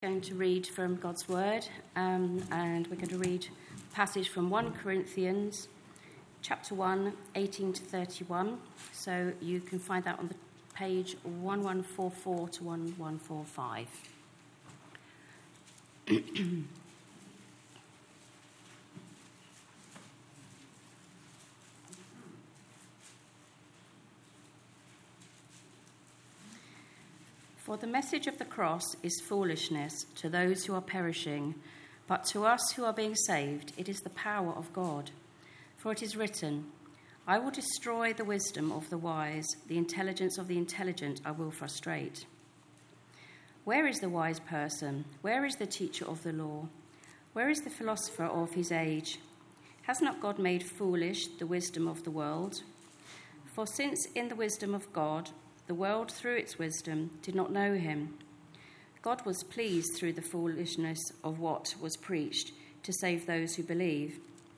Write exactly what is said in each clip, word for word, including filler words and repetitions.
Going to read from God's Word, um, and we're going to read a passage from First Corinthians, chapter one, eighteen to thirty-one. So you can find that on the page eleven forty-four to eleven forty-five. For the message of the cross is foolishness to those who are perishing, but to us who are being saved, it is the power of God. For it is written, I will destroy the wisdom of the wise, the intelligence of the intelligent I will frustrate. Where is the wise person? Where is the teacher of the law? Where is the philosopher of his age? Has not God made foolish the wisdom of the world? For since in the wisdom of God, the world, through its wisdom, did not know him, God was pleased through the foolishness of what was preached to save those who believe.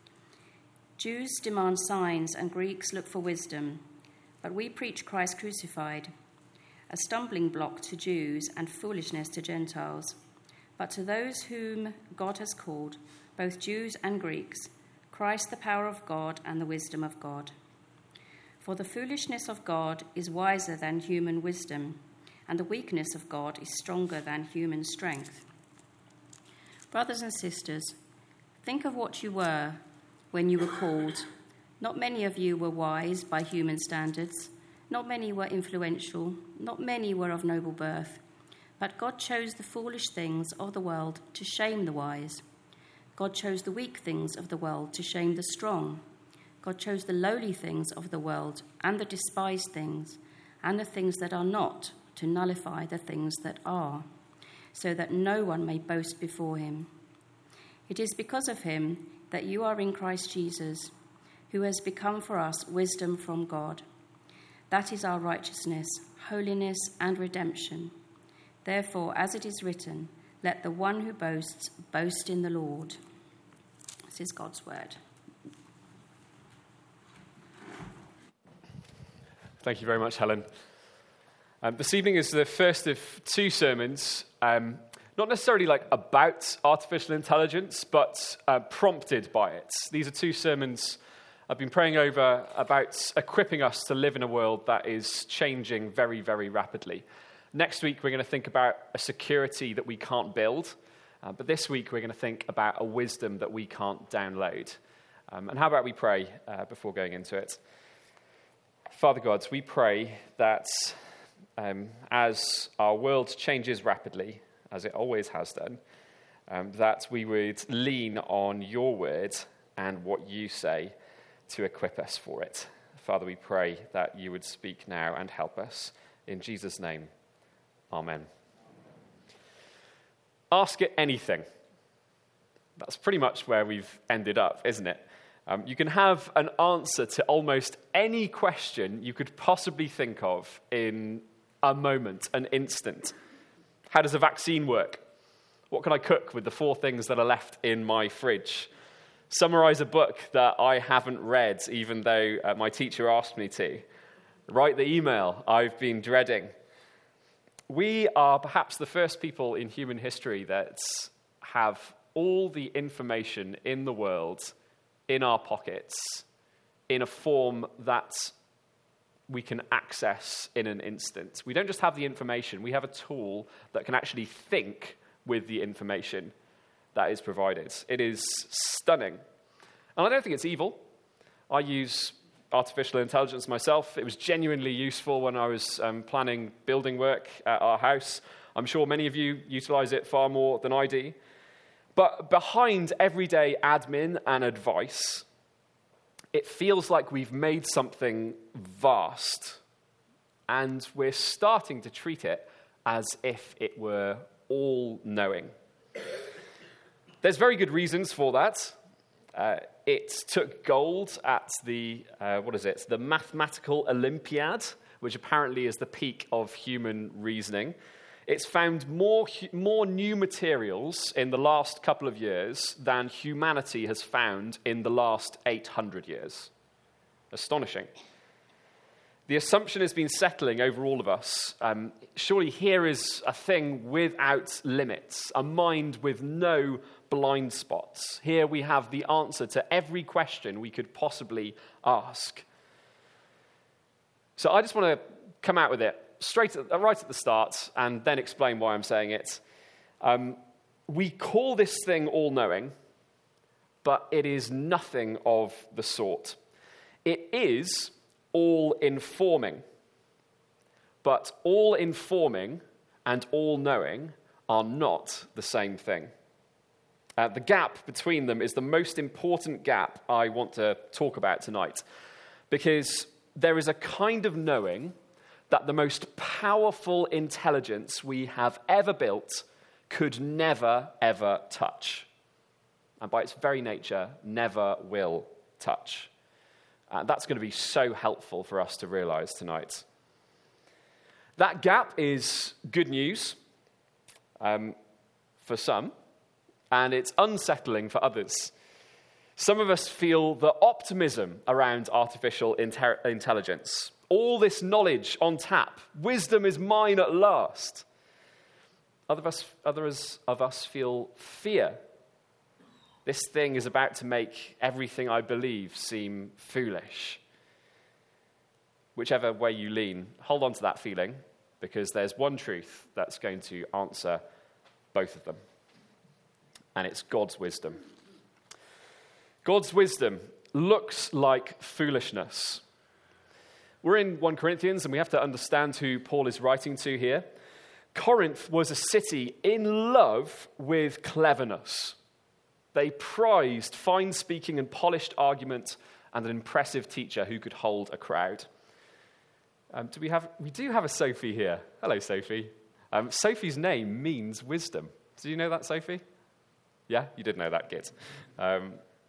Jews demand signs and Greeks look for wisdom, but we preach Christ crucified, a stumbling block to Jews and foolishness to Gentiles. But to those whom God has called, both Jews and Greeks, Christ the power of God and the wisdom of God. For the foolishness of God is wiser than human wisdom, and the weakness of God is stronger than human strength. Brothers and sisters, think of what you were when you were called. Not many of you were wise by human standards. Not many were influential. Not many were of noble birth. But God chose the foolish things of the world to shame the wise. God chose the weak things of the world to shame the strong. God chose the lowly things of the world and the despised things and the things that are not to nullify the things that are, so that no one may boast before him. It is because of him that you are in Christ Jesus, who has become for us wisdom from God. That is our righteousness, holiness, and redemption. Therefore, as it is written, let the one who boasts boast in the Lord. This is God's word. Thank you very much, Helen. Um, this evening is the first of two sermons, um, not necessarily like about artificial intelligence, but uh, prompted by it. These are two sermons I've been praying over about equipping us to live in a world that is changing very, very rapidly. Next week, we're going to think about a security that we can't build, uh, but this week, we're going to think about a wisdom that we can't download. Um, and how about we pray uh, before going into it? Father God, we pray that um, as our world changes rapidly, as it always has done, um, that we would lean on your word and what you say to equip us for it. Father, we pray that you would speak now and help us. In Jesus' name, amen. Ask it anything. That's pretty much where we've ended up, isn't it? Um, you can have an answer to almost any question you could possibly think of in a moment, an instant. How does a vaccine work? What can I cook with the four things that are left in my fridge? Summarize a book that I haven't read, even though uh, my teacher asked me to. Write the email I've been dreading. We are perhaps the first people in human history that have all the information in the world in our pockets, in a form that we can access in an instant. We don't just have the information, we have a tool that can actually think with the information that is provided. It is stunning. And I don't think it's evil. I use artificial intelligence myself. It was genuinely useful when I was um, planning building work at our house. I'm sure many of you utilize it far more than I do. But behind everyday admin and advice, it feels like we've made something vast, and we're starting to treat it as if it were all-knowing. There's very good reasons for that. Uh, it took gold at the, uh, what is it, the Mathematical Olympiad, which apparently is the peak of human reasoning. It's found more more new materials in the last couple of years than humanity has found in the last eight hundred years. Astonishing. The assumption has been settling over all of us. Um, surely here is a thing without limits, a mind with no blind spots. Here we have the answer to every question we could possibly ask. So I just want to come out with it straight at, right at the start and then explain why I'm saying it. Um, we call this thing all-knowing, but it is nothing of the sort. It is all-informing. But all-informing and all-knowing are not the same thing. Uh, the gap between them is the most important gap I want to talk about tonight, because there is a kind of knowing that the most powerful intelligence we have ever built could never, ever touch. And by its very nature, never will touch. Uh, that's going to be so helpful for us to realize tonight. That gap is good news um, for some, and it's unsettling for others. Some of us feel the optimism around artificial inter- intelligence. All this knowledge on tap. Wisdom is mine at last. Other of us, others of us feel fear. This thing is about to make everything I believe seem foolish. Whichever way you lean, hold on to that feeling, because there's one truth that's going to answer both of them. And it's God's wisdom. God's wisdom looks like foolishness. We're in First Corinthians, and we have to understand who Paul is writing to here. Corinth was a city in love with cleverness. They prized fine speaking and polished argument and an impressive teacher who could hold a crowd. Um, do we have? We do have a Sophie here. Hello, Sophie. Um, Sophie's name means wisdom. Did you know that, Sophie? Yeah, you did know that, Git. Um,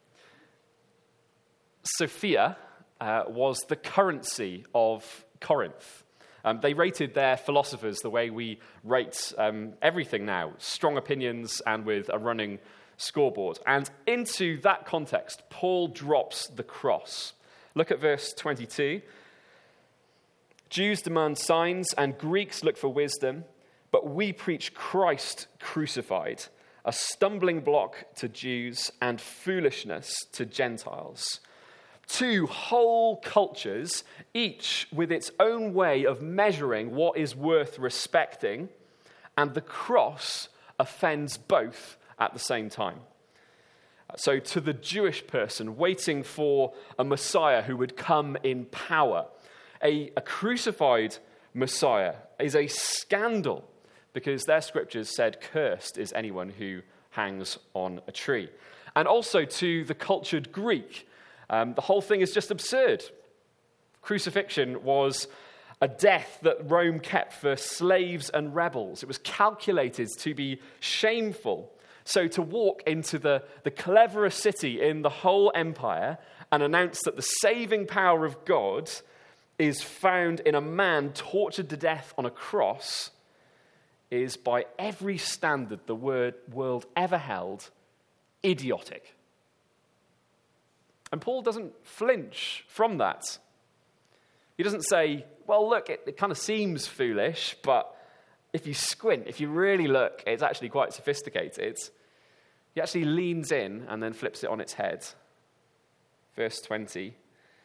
Sophia uh, was the currency of Corinth. Um, they rated their philosophers the way we rate um, everything now, strong opinions and with a running scoreboard. And into that context, Paul drops the cross. Look at verse twenty-two. Jews demand signs and Greeks look for wisdom, but we preach Christ crucified, a stumbling block to Jews and foolishness to Gentiles. Two whole cultures, each with its own way of measuring what is worth respecting, and the cross offends both at the same time. So to the Jewish person waiting for a Messiah who would come in power, a, a crucified Messiah is a scandal, because their scriptures said, cursed is anyone who hangs on a tree. And also to the cultured Greek, um, the whole thing is just absurd. Crucifixion was a death that Rome kept for slaves and rebels. It was calculated to be shameful. So to walk into the, the cleverest city in the whole empire and announce that the saving power of God is found in a man tortured to death on a cross is, by every standard the word, world ever held, idiotic. And Paul doesn't flinch from that. He doesn't say, well, look, it, it kind of seems foolish, but if you squint, if you really look, it's actually quite sophisticated. He actually leans in and then flips it on its head. Verse twenty.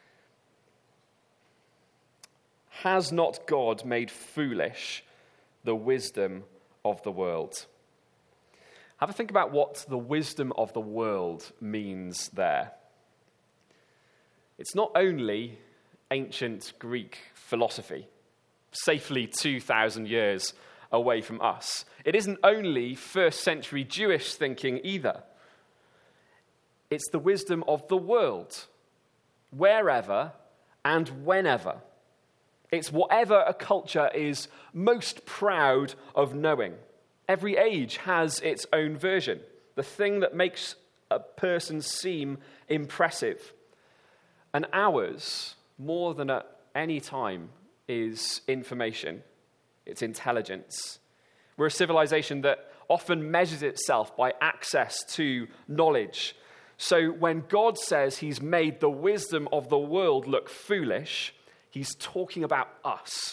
Has not God made foolish the wisdom of the world? Have a think about what the wisdom of the world means there. It's not only ancient Greek philosophy, safely two thousand years away from us. It isn't only first century Jewish thinking either. It's the wisdom of the world, wherever and whenever. It's whatever a culture is most proud of knowing. Every age has its own version, the thing that makes a person seem impressive. And ours, more than at any time, is information. It's intelligence. We're a civilization that often measures itself by access to knowledge. So when God says he's made the wisdom of the world look foolish, He's talking about us.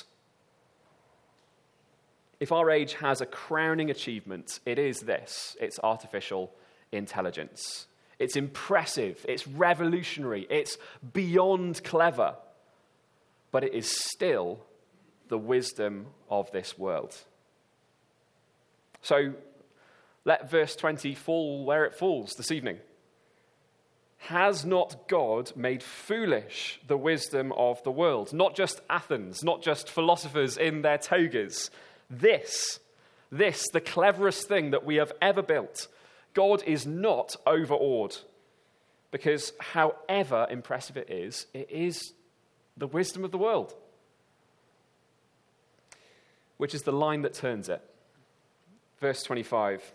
If our age has a crowning achievement, it is this. It's artificial intelligence. It's impressive. It's revolutionary. It's beyond clever. But it is still the wisdom of this world. So let verse twenty fall where it falls this evening. Has not God made foolish the wisdom of the world? Not just Athens, not just philosophers in their togas. This, this, the cleverest thing that we have ever built, God is not overawed. Because however impressive it is, it is the wisdom of the world. Which is the line that turns it. Verse twenty-five.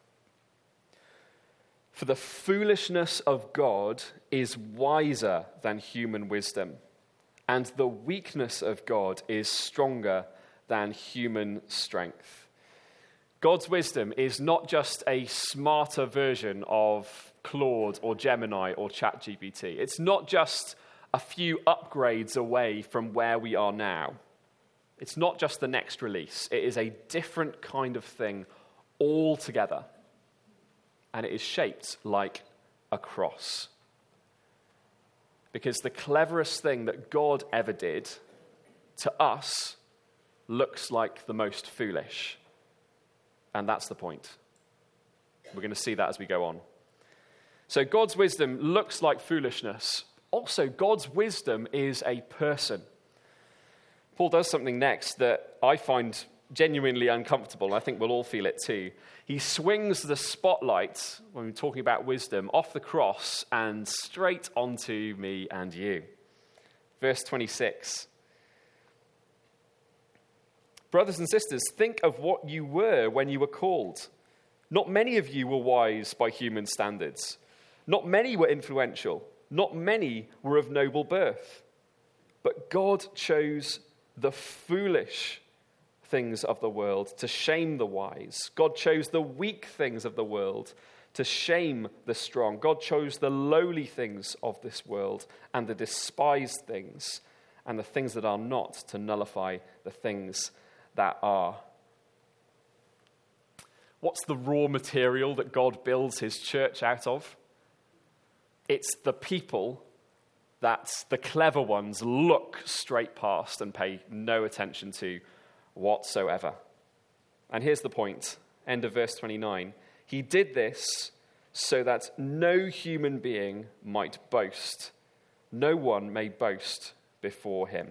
For the foolishness of God is wiser than human wisdom, and the weakness of God is stronger than human strength. God's wisdom is not just a smarter version of Claude or Gemini or ChatGPT. It's not just a few upgrades away from where we are now. It's not just the next release. It is a different kind of thing altogether. And it is shaped like a cross. Because the cleverest thing that God ever did to us looks like the most foolish. And that's the point. We're going to see that as we go on. So God's wisdom looks like foolishness. Also, God's wisdom is a person. Paul does something next that I find genuinely uncomfortable. I think we'll all feel it too. He swings the spotlight, when we're talking about wisdom, off the cross and straight onto me and you. Verse twenty-six. Brothers and sisters, think of what you were when you were called. Not many of you were wise by human standards. Not many were influential. Not many were of noble birth. But God chose the foolish things of the world to shame the wise. God chose the weak things of the world to shame the strong. God chose the lowly things of this world and the despised things and the things that are not to nullify the things that are. What's the raw material that God builds his church out of? It's the people that the clever ones look straight past and pay no attention to whatsoever. And here's the point, end of verse twenty-nine. He did this so that no human being might boast. No one may boast before him.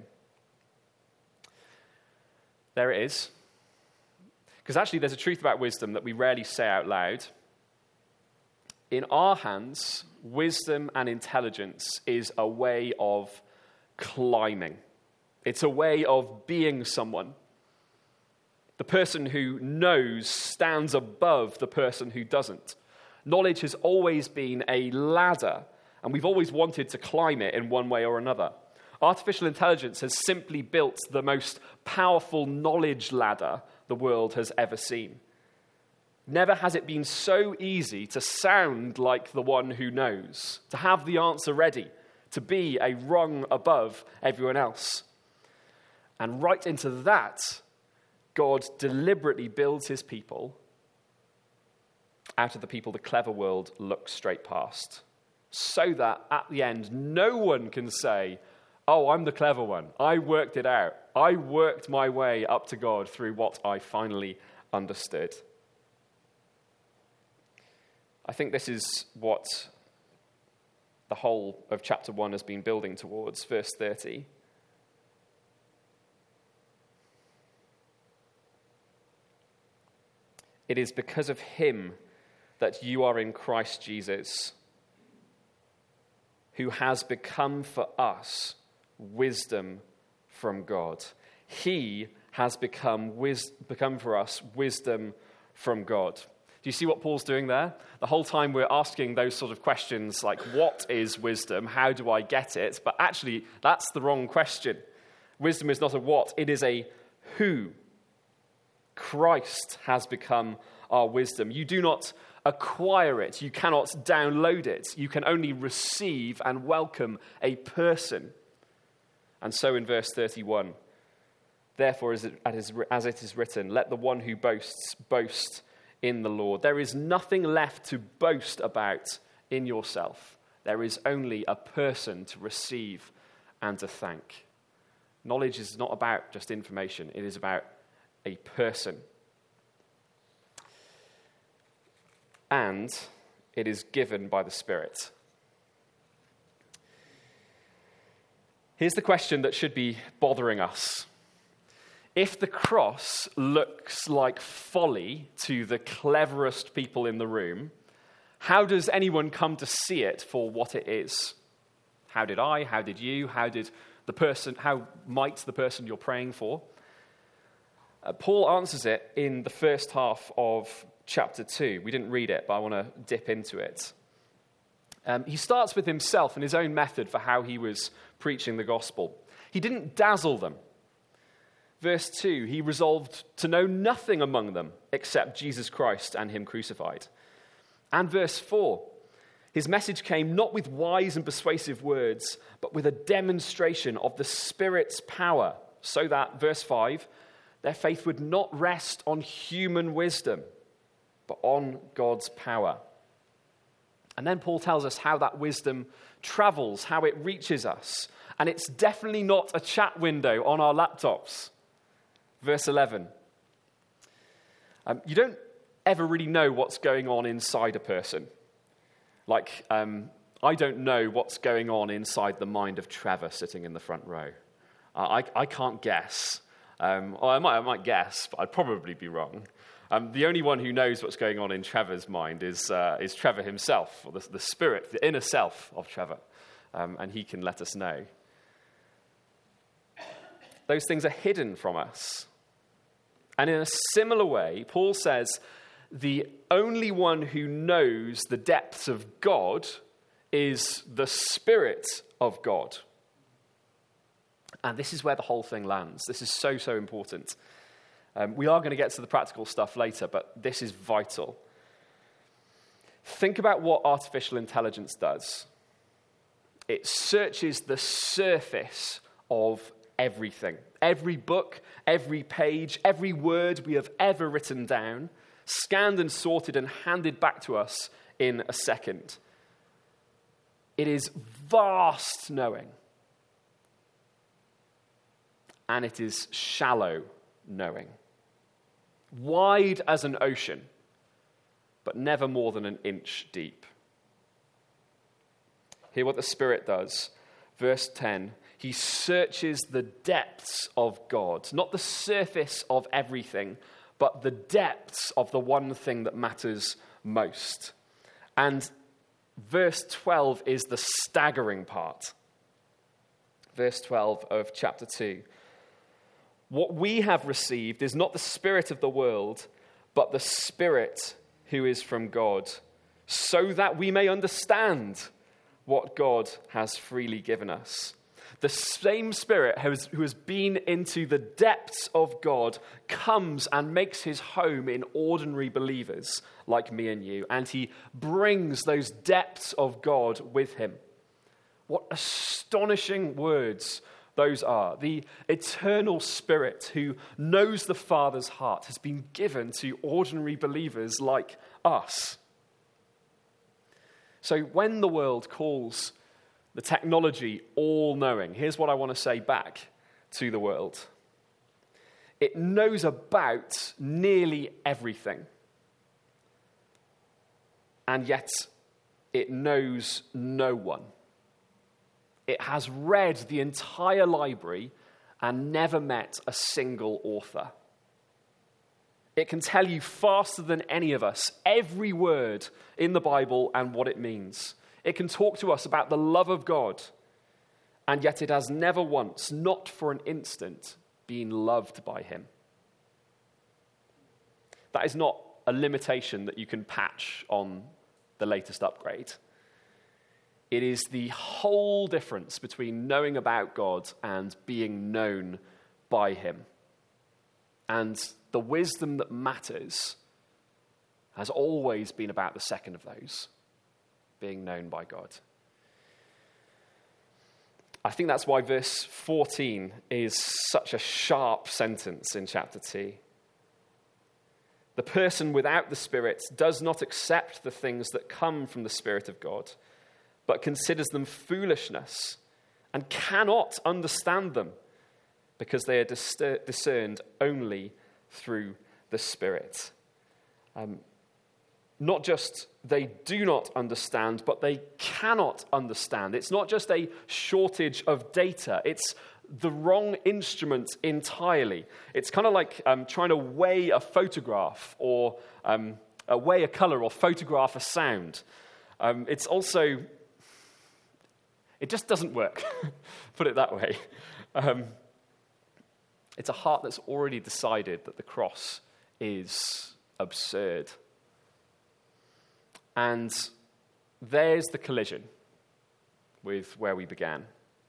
There it is. Because actually there's a truth about wisdom that we rarely say out loud. In our hands, wisdom and intelligence is a way of climbing. It's a way of being someone. The person who knows stands above the person who doesn't. Knowledge has always been a ladder, and we've always wanted to climb it in one way or another. Artificial intelligence has simply built the most powerful knowledge ladder the world has ever seen. Never has it been so easy to sound like the one who knows, to have the answer ready, to be a rung above everyone else. And right into that, God deliberately builds his people out of the people the clever world looks straight past, so that at the end, no one can say, oh, I'm the clever one. I worked it out. I worked my way up to God through what I finally understood. I think this is what the whole of chapter one has been building towards, verse thirty. It is because of him that you are in Christ Jesus, who has become for us wisdom from God. He has become wis- become for us wisdom from God. Do you see what Paul's doing there? The whole time we're asking those sort of questions like, what is wisdom? How do I get it? But actually, that's the wrong question. Wisdom is not a what, it is a who. Christ has become our wisdom. You do not acquire it. You cannot download it. You can only receive and welcome a person. And so in verse thirty-one, therefore, as it, as it is written, let the one who boasts boast in the Lord. There is nothing left to boast about in yourself. There is only a person to receive and to thank. Knowledge is not about just information. It is about a person. And it is given by the Spirit. Here's the question that should be bothering us. If the cross looks like folly to the cleverest people in the room, how does anyone come to see it for what it is? How did I? How did you? How did the person, how might the person you're praying for? Uh, Paul answers it in the first half of chapter two. We didn't read it, but I want to dip into it. Um, he starts with himself and his own method for how he was preaching the gospel. He didn't dazzle them. Verse two, he resolved to know nothing among them except Jesus Christ and him crucified. And verse four, his message came not with wise and persuasive words, but with a demonstration of the Spirit's power, so that, verse five, their faith would not rest on human wisdom, but on God's power. And then Paul tells us how that wisdom travels, how it reaches us. And it's definitely not a chat window on our laptops. Verse eleven. Um, you don't ever really know what's going on inside a person. Like, um, I don't know what's going on inside the mind of Trevor sitting in the front row. Uh, I, I can't guess. Um, or I might, I might guess, but I'd probably be wrong. Um, the only one who knows what's going on in Trevor's mind is uh, is Trevor himself, or the, the spirit, the inner self of Trevor, um, and he can let us know. Those things are hidden from us. And in a similar way, Paul says, the only one who knows the depths of God is the Spirit of God. And this is where the whole thing lands. This is so, so important. Um, we are going to get to the practical stuff later, but this is vital. Think about what artificial intelligence does. It searches the surface of everything. Every book, every page, every word we have ever written down, scanned and sorted and handed back to us in a second. It is vast knowing. And it is shallow knowing. Wide as an ocean, but never more than an inch deep. Hear what the Spirit does. Verse ten, he searches the depths of God, not the surface of everything, but the depths of the one thing that matters most. And verse twelve is the staggering part. Verse twelve of chapter two. What we have received is not the spirit of the world, but the Spirit who is from God, so that we may understand what God has freely given us. The same Spirit who has, who has been into the depths of God comes and makes his home in ordinary believers like me and you, and he brings those depths of God with him. What astonishing words those are. The eternal Spirit who knows the Father's heart has been given to ordinary believers like us. So when the world calls the technology all-knowing, here's what I want to say back to the world. It knows about nearly everything. And yet it knows no one. It has read the entire library and never met a single author. It can tell you faster than any of us every word in the Bible and what it means. It can talk to us about the love of God, and yet it has never once, not for an instant, been loved by him. That is not a limitation that you can patch on the latest upgrade. It is the whole difference between knowing about God and being known by him. And the wisdom that matters has always been about the second of those, being known by God. I think that's why verse fourteen is such a sharp sentence in chapter two. The person without the Spirit does not accept the things that come from the Spirit of God, but considers them foolishness and cannot understand them because they are dis- discerned only through the Spirit. Um, not just they do not understand, but they cannot understand. It's not just a shortage of data. It's the wrong instrument entirely. It's kind of like um, trying to weigh a photograph or um, uh, weigh a color or photograph a sound. Um, it's also, it just doesn't work, put it that way. Um, it's a heart that's already decided that the cross is absurd. And there's the collision with where we began.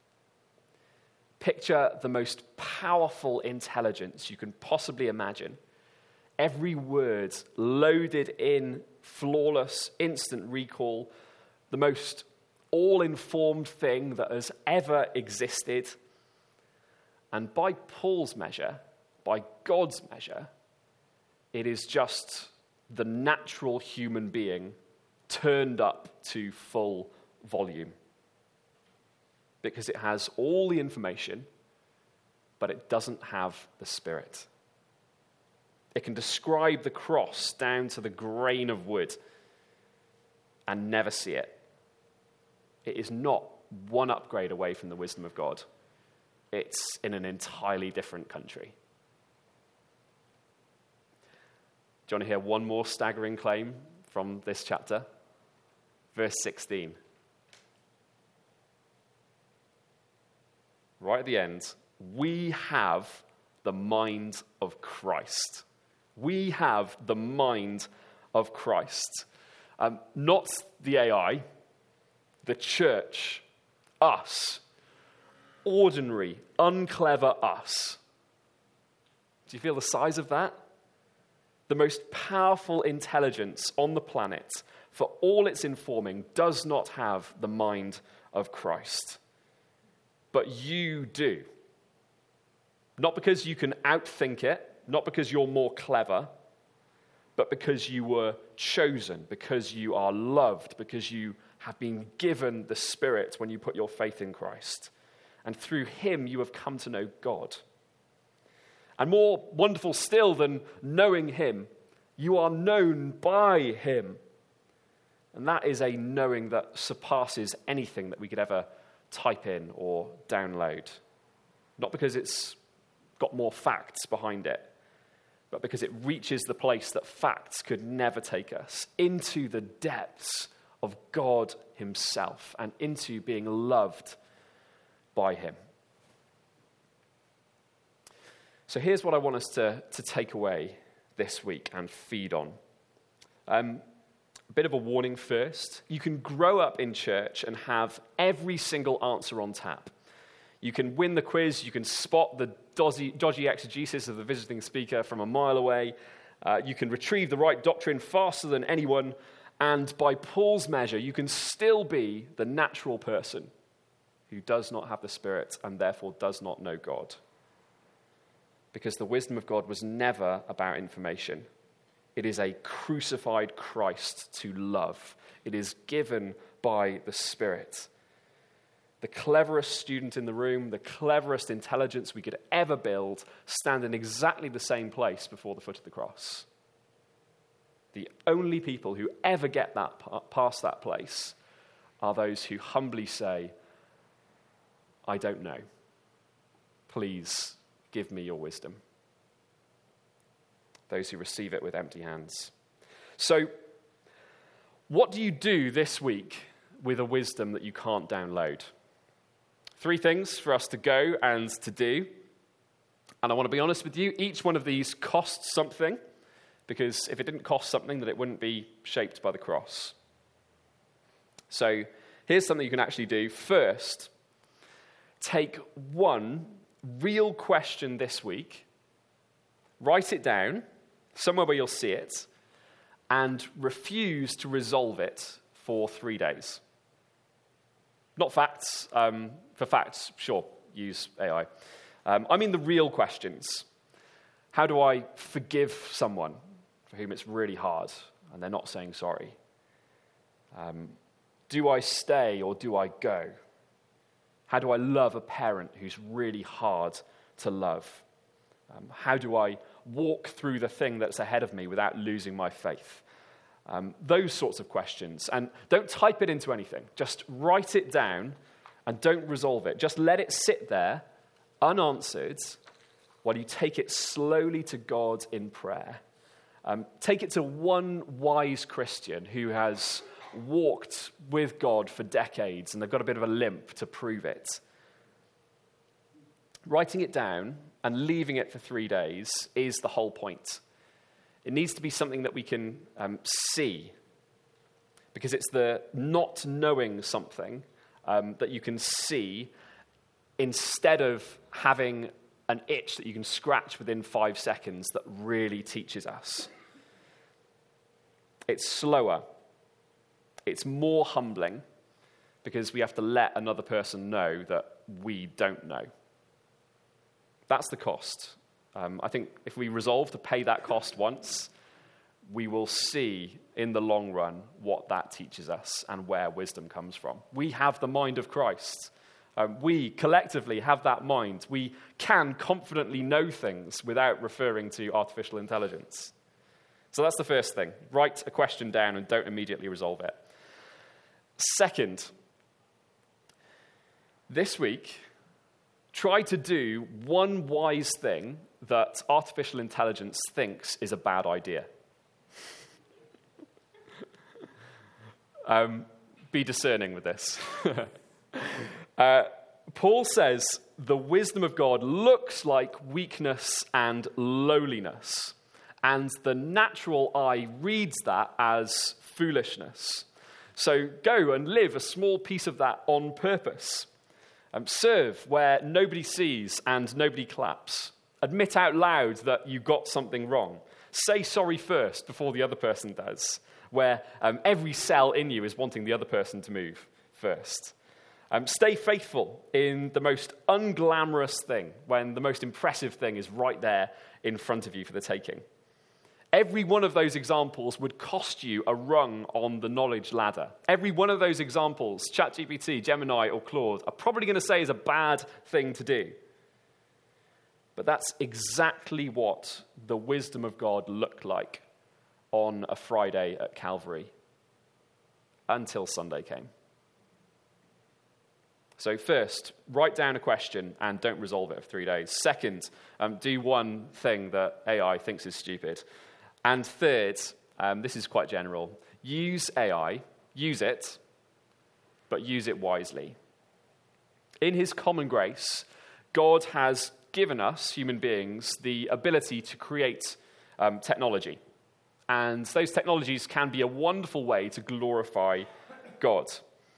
Picture the most powerful intelligence you can possibly imagine. Every word loaded in flawless, instant recall, the most all-informed thing that has ever existed. And by Paul's measure, by God's measure, it is just the natural human being turned up to full volume. Because it has all the information, but it doesn't have the Spirit. It can describe the cross down to the grain of wood and never see it. It is not one upgrade away from the wisdom of God. It's in an entirely different country. Do you want to hear one more staggering claim from this chapter? Verse sixteen. Right at the end, we have the mind of Christ. We have the mind of Christ. Um, not the A I, the church, us. Ordinary, unclever us. Do you feel the size of that? The most powerful intelligence on the planet, for all its informing, does not have the mind of Christ. But you do. Not because you can outthink it, not because you're more clever, but because you were chosen, because you are loved, because you have been given the Spirit when you put your faith in Christ. And through him you have come to know God. And more wonderful still than knowing him, you are known by him. And that is a knowing that surpasses anything that we could ever type in or download. Not because it's got more facts behind it, but because it reaches the place that facts could never take us, into the depths of God himself and into being loved by him. So here's what I want us to, to take away this week and feed on. Um, a bit of a warning first. You can grow up in church and have every single answer on tap. You can win the quiz. You can spot the dodgy, dodgy exegesis of the visiting speaker from a mile away. Uh, you can retrieve the right doctrine faster than anyone. And by Paul's measure, you can still be the natural person who does not have the Spirit and therefore does not know God. Because the wisdom of God was never about information. It is a crucified Christ to love. It is given by the Spirit. The cleverest student in the room, the cleverest intelligence we could ever build, stand in exactly the same place before the foot of the cross. The only people who ever get that past that place are those who humbly say, I don't know. Please give me your wisdom. Those who receive it with empty hands. So, what do you do this week with a wisdom that you can't download? Three things for us to go and to do. And I want to be honest with you, each one of these costs something, because if it didn't cost something, then it wouldn't be shaped by the cross. So, here's something you can actually do. First, take one real question this week, write it down, somewhere where you'll see it, and refuse to resolve it for three days. Not facts. Um, for facts, sure, use A I. Um, I mean the real questions. How do I forgive someone for whom it's really hard and they're not saying sorry? Um, do I stay or do I go? How do I love a parent who's really hard to love? Um, how do I walk through the thing that's ahead of me without losing my faith? Um, those sorts of questions. And don't type it into anything. Just write it down and don't resolve it. Just let it sit there unanswered while you take it slowly to God in prayer. Um, take it to one wise Christian who has walked with God for decades and they've got a bit of a limp to prove it. Writing it down and leaving it for three days is the whole point. It needs to be something that we can um, see, because it's the not knowing something um, that you can see instead of having an itch that you can scratch within five seconds that really teaches us. It's slower. It's more humbling because we have to let another person know that we don't know. That's the cost. Um, I think if we resolve to pay that cost once, we will see in the long run what that teaches us and where wisdom comes from. We have the mind of Christ. Um, we collectively have that mind. We can confidently know things without referring to artificial intelligence. So that's the first thing. Write a question down and don't immediately resolve it. Second, this week, try to do one wise thing that artificial intelligence thinks is a bad idea. um, be discerning with this. uh, Paul says the wisdom of God looks like weakness and lowliness, and the natural eye reads that as foolishness. So go and live a small piece of that on purpose. Um, serve where nobody sees and nobody claps. Admit out loud that you got something wrong. Say sorry first before the other person does, where um, every cell in you is wanting the other person to move first. Um, stay faithful in the most unglamorous thing, when the most impressive thing is right there in front of you for the taking. Every one of those examples would cost you a rung on the knowledge ladder. Every one of those examples, ChatGPT, Gemini, or Claude, are probably going to say is a bad thing to do. But that's exactly what the wisdom of God looked like on a Friday at Calvary until Sunday came. So first, write down a question and don't resolve it for three days. Second, um, do one thing that A I thinks is stupid. And third, um, this is quite general, use A I, use it, but use it wisely. In his common grace, God has given us, human beings, the ability to create um, technology. And those technologies can be a wonderful way to glorify God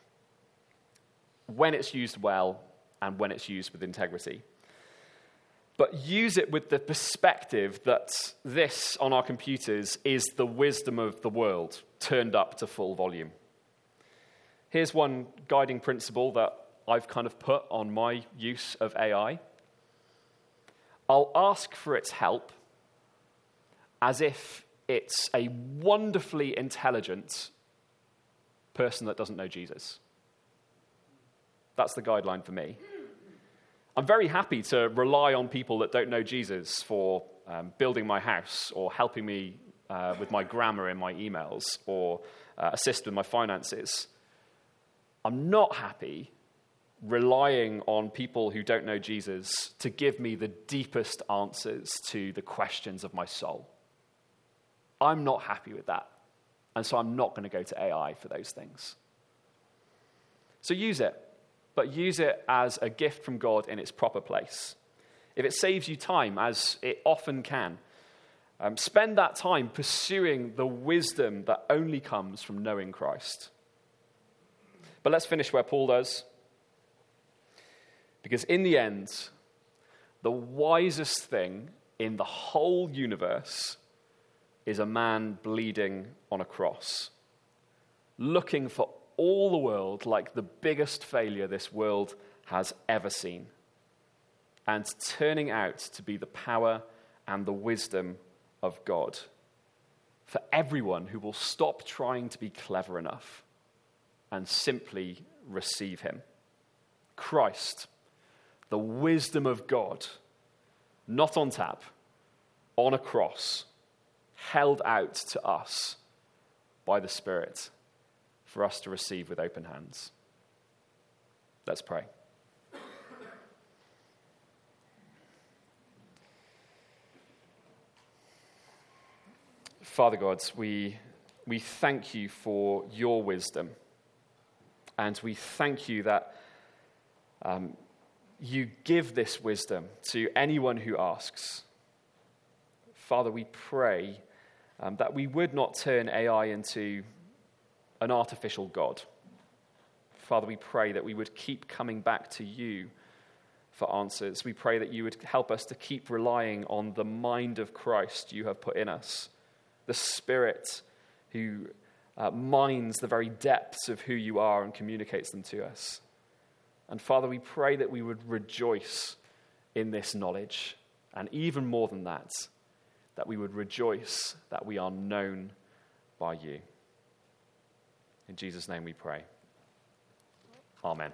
when it's used well and when it's used with integrity. But use it with the perspective that this on our computers is the wisdom of the world turned up to full volume. Here's one guiding principle that I've kind of put on my use of A I. I'll ask for its help as if it's a wonderfully intelligent person that doesn't know Jesus. That's the guideline for me. I'm very happy to rely on people that don't know Jesus for um, building my house or helping me uh, with my grammar in my emails or uh, assist with my finances. I'm not happy relying on people who don't know Jesus to give me the deepest answers to the questions of my soul. I'm not happy with that. And so I'm not going to go to A I for those things. So use it. But use it as a gift from God in its proper place. If it saves you time, as it often can, um, spend that time pursuing the wisdom that only comes from knowing Christ. But let's finish where Paul does. Because in the end, the wisest thing in the whole universe is a man bleeding on a cross, looking for all the world like the biggest failure this world has ever seen, and turning out to be the power and the wisdom of God for everyone who will stop trying to be clever enough and simply receive him. Christ, the wisdom of God, not on tap, on a cross, held out to us by the Spirit for us to receive with open hands. Let's pray. Father God, we, we thank you for your wisdom, and we thank you that um, you give this wisdom to anyone who asks. Father, we pray um, that we would not turn A I into an artificial God. Father, we pray that we would keep coming back to you for answers. We pray that you would help us to keep relying on the mind of Christ you have put in us, the Spirit who uh, mines the very depths of who you are and communicates them to us. And Father, we pray that we would rejoice in this knowledge, and even more than that, that we would rejoice that we are known by you. In Jesus' name we pray. Amen.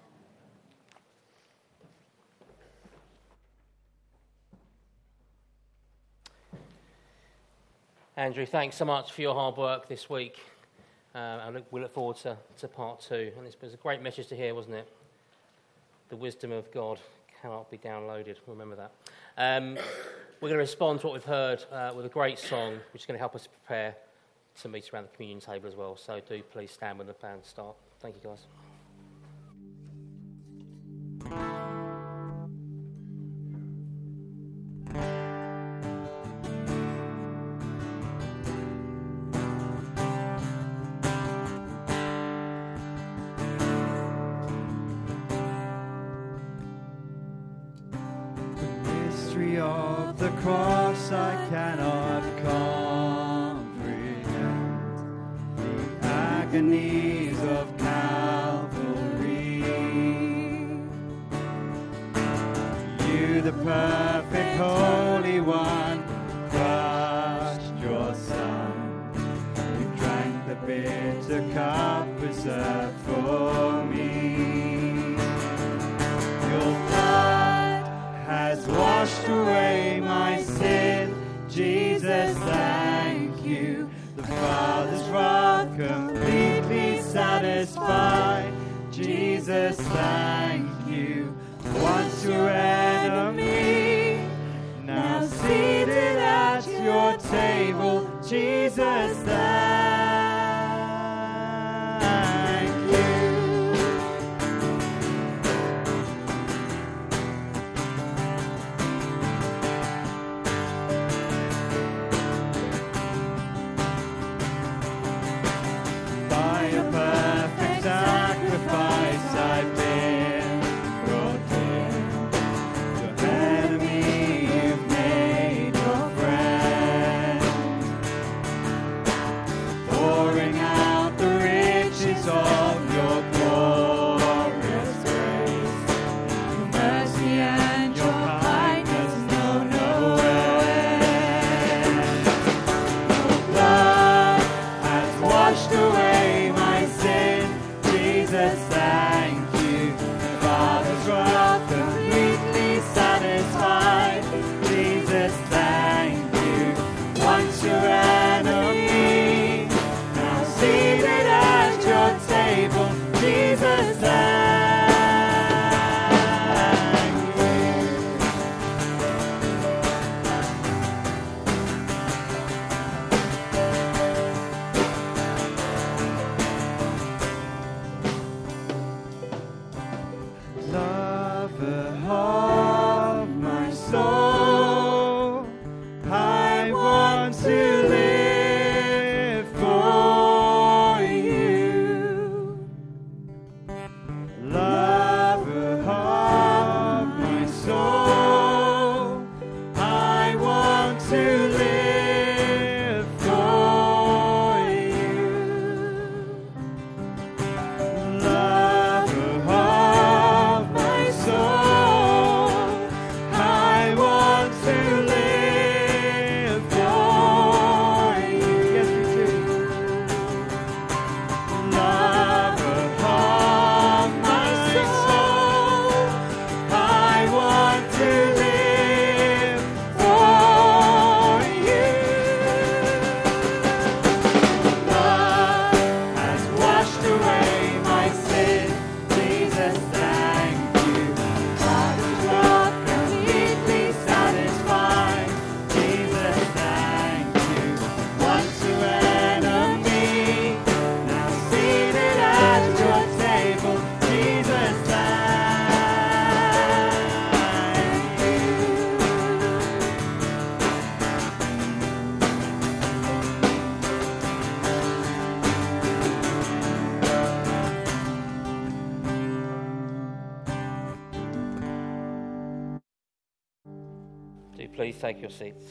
Andrew, thanks so much for your hard work this week. Uh, and we look forward to, to part two. And it was a great message to hear, wasn't it? The wisdom of God cannot be downloaded. Remember that. Um, we're going to respond to what we've heard uh, with a great song, which is going to help us prepare to meet around the communion table as well. So do please stand when the band start. Thank you, guys. Of the cross I cannot comprehend, the agonies of Calvary. You, the perfect Holy One, crushed your Son. You drank the bitter cup reserved for me. Your blood has washed away my sin. Jesus, thank you. The Father's wrath completely satisfied. Jesus, thank you. Once your enemy, now seated at your table. Jesus, thank you. I've been brought in. Your enemy you've made your friend, pouring out the riches of your glorious grace. Your mercy and your kindness know no end. Your blood has washed away my sin. Jesus, thank you. Father's wrath completely satisfied. Jesus, thank you. Once your enemy, now seated at your table. Jesus, thank you. please take your seats?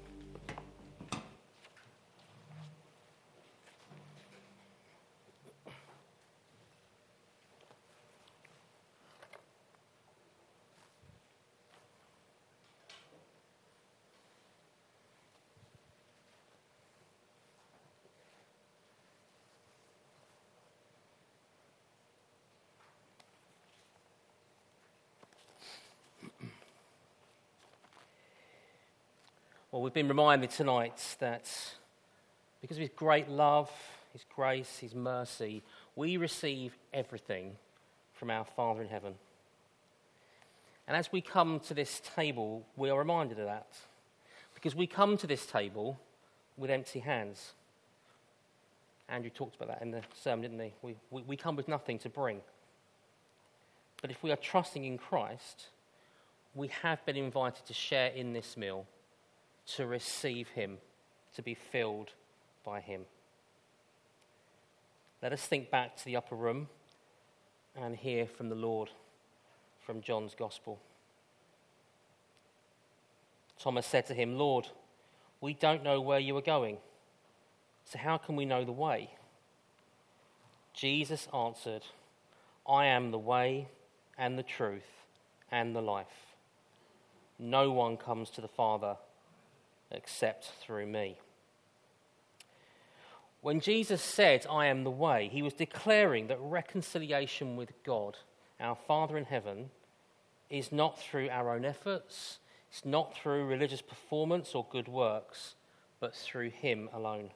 Well, we've been reminded tonight that because of his great love, his grace, his mercy, we receive everything from our Father in heaven. And as we come to this table, we are reminded of that. Because we come to this table with empty hands. Andrew talked about that in the sermon, didn't he? We, we, we come with nothing to bring. But if we are trusting in Christ, we have been invited to share in this meal, to receive him, to be filled by him. Let us think back to the upper room and hear from the Lord from John's Gospel. Thomas said to him, "Lord, we don't know where you are going, so how can we know the way?" Jesus answered, "I am the way and the truth and the life. No one comes to the Father except through me." When Jesus said, "I am the way," he was declaring that reconciliation with God, our Father in heaven, is not through our own efforts, it's not through religious performance or good works, but through him alone.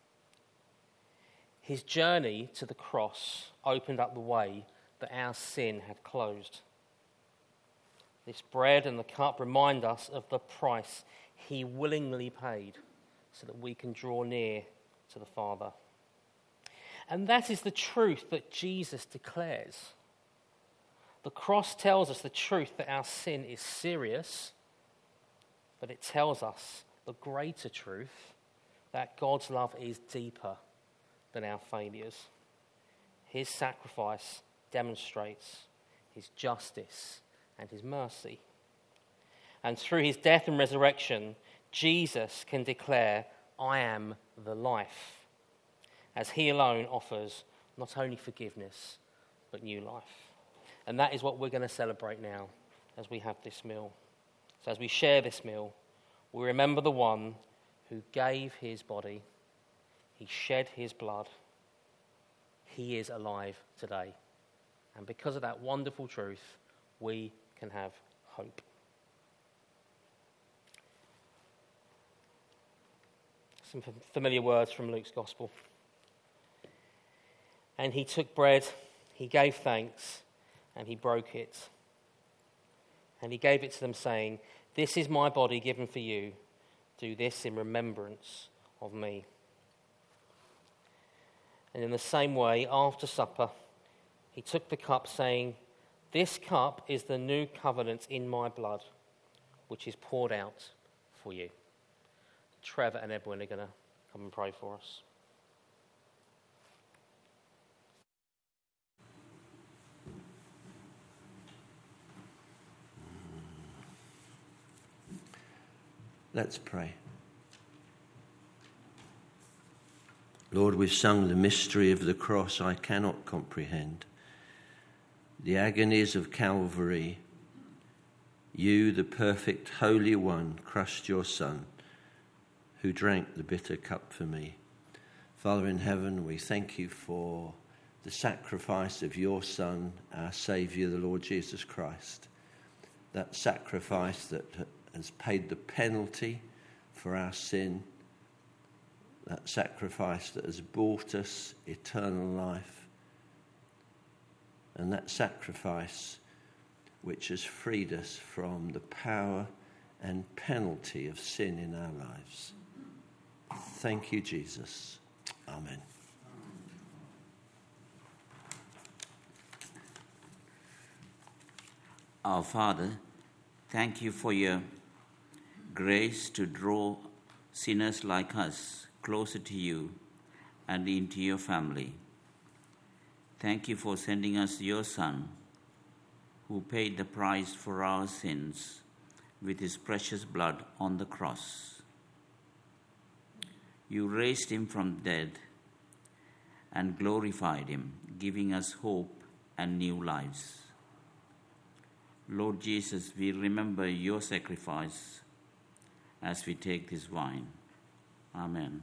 His journey to the cross opened up the way that our sin had closed. This bread and the cup remind us of the price he willingly paid so that we can draw near to the Father. And that is the truth that Jesus declares. The cross tells us the truth that our sin is serious, but it tells us the greater truth that God's love is deeper than our failures. His sacrifice demonstrates his justice and his mercy. And through his death and resurrection, Jesus can declare, "I am the life," as he alone offers not only forgiveness, but new life. And that is what we're going to celebrate now as we have this meal. So as we share this meal, we remember the one who gave his body, he shed his blood, he is alive today. And because of that wonderful truth, we can have hope. Some familiar words from Luke's Gospel. "And he took bread, he gave thanks, and he broke it. And he gave it to them, saying, 'This is my body given for you. Do this in remembrance of me.' And in the same way, after supper, he took the cup, saying, 'This cup is the new covenant in my blood, which is poured out for you.'" Trevor and Edwin are going to come and pray for us. Let's pray. Lord, we've sung the mystery of the cross I cannot comprehend. The agonies of Calvary. You, the perfect Holy One, crushed your Son, who drank the bitter cup for me. Father in heaven, we thank you for the sacrifice of your Son, our Saviour, the Lord Jesus Christ. That sacrifice that has paid the penalty for our sin. That sacrifice that has bought us eternal life. And that sacrifice which has freed us from the power and penalty of sin in our lives. Thank you, Jesus. Amen. Our Father, thank you for your grace to draw sinners like us closer to you and into your family. Thank you for sending us your Son, who paid the price for our sins with his precious blood on the cross. You raised him from the dead and glorified him, giving us hope and new lives. Lord Jesus, we remember your sacrifice as we take this wine. Amen.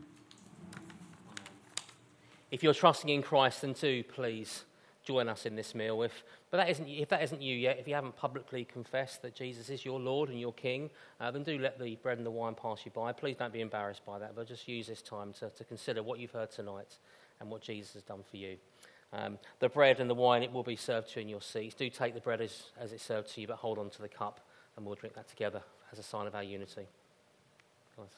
If you're trusting in Christ, then do please join us in this meal. If, but that isn't, if that isn't you yet, if you haven't publicly confessed that Jesus is your Lord and your King, uh, then do let the bread and the wine pass you by. Please don't be embarrassed by that, but just use this time to, to consider what you've heard tonight and what Jesus has done for you. Um, the bread and the wine, it will be served to you in your seats. Do take the bread as, as it's served to you, but hold on to the cup, and we'll drink that together as a sign of our unity. Guys.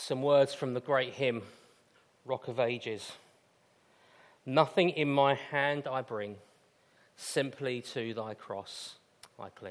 some words from the great hymn, Rock of Ages. Nothing in my hand I bring, simply to thy cross I cling.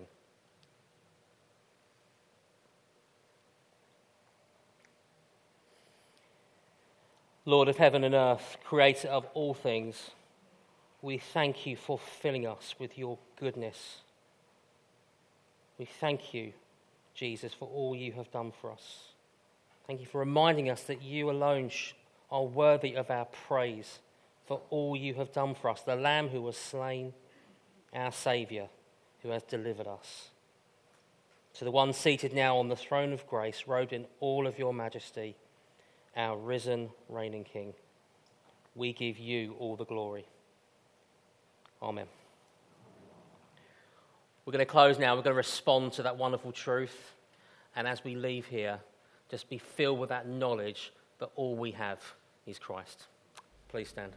Lord of heaven and earth, creator of all things, we thank you for filling us with your goodness. We thank you, Jesus, for all you have done for us. Thank you for reminding us that you alone are worthy of our praise for all you have done for us, the Lamb who was slain, our Saviour, who has delivered us. To the one seated now on the throne of grace, robed in all of your majesty, our risen, reigning King, we give you all the glory. Amen. We're going to close now. We're going to respond to that wonderful truth. And as we leave here, just be filled with that knowledge that all we have is Christ. Please stand.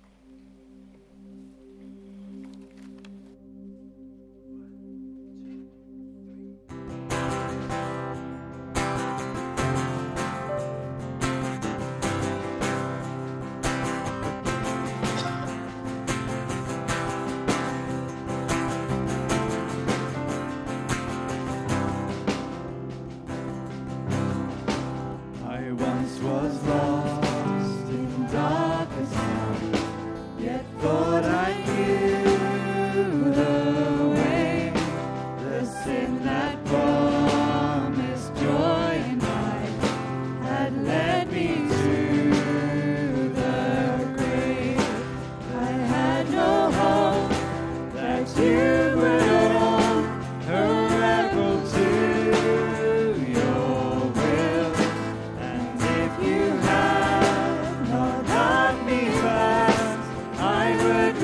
I once was lost in darkest night, yet thought I knew the way. The sin that promised joy and light had led me to the grave. I had no hope that you would hold her rebel to your will. And if you had not held me fast, I would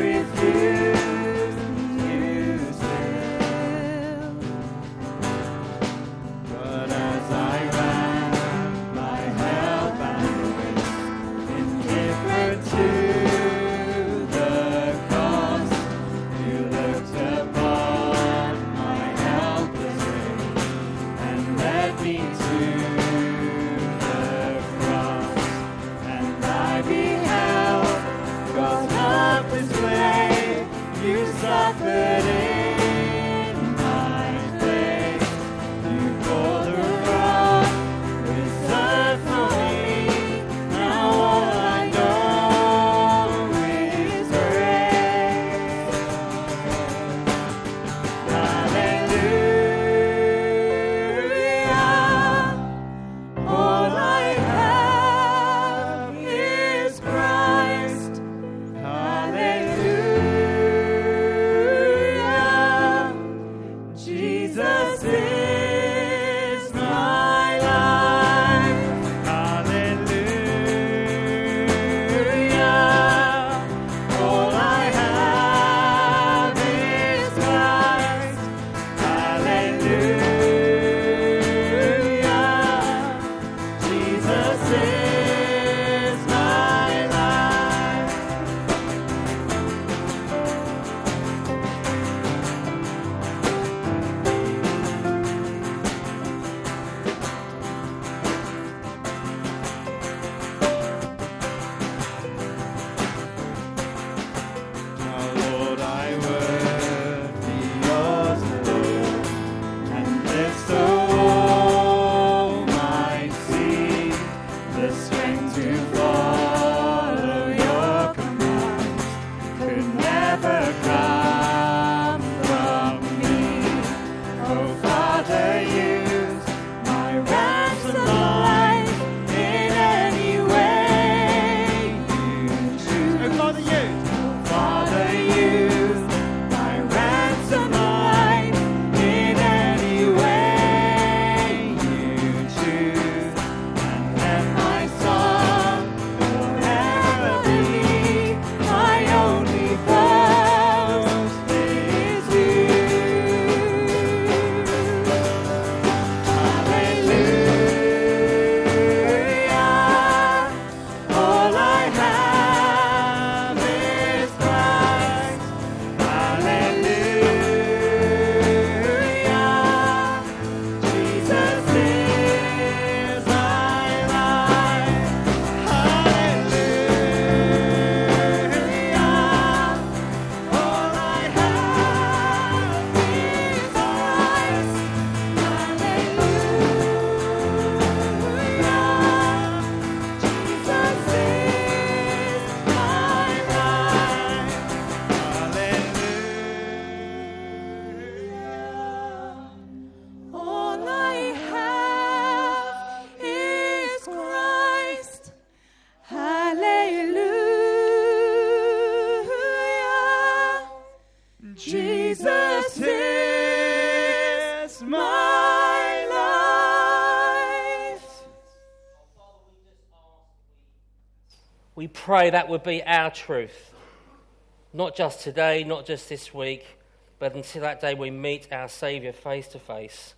We pray that would be our truth, not just today, not just this week, but until that day we meet our Saviour face to face.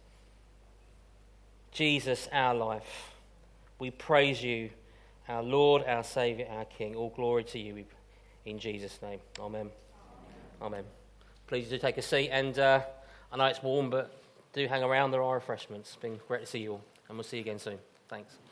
Jesus, our life. We praise you, our Lord, our Saviour, our King. All glory to you in Jesus' name. Amen. Amen. Please do take a seat, and uh, I know it's warm, but do hang around. There are refreshments. It's been great to see you all, and we'll see you again soon. Thanks.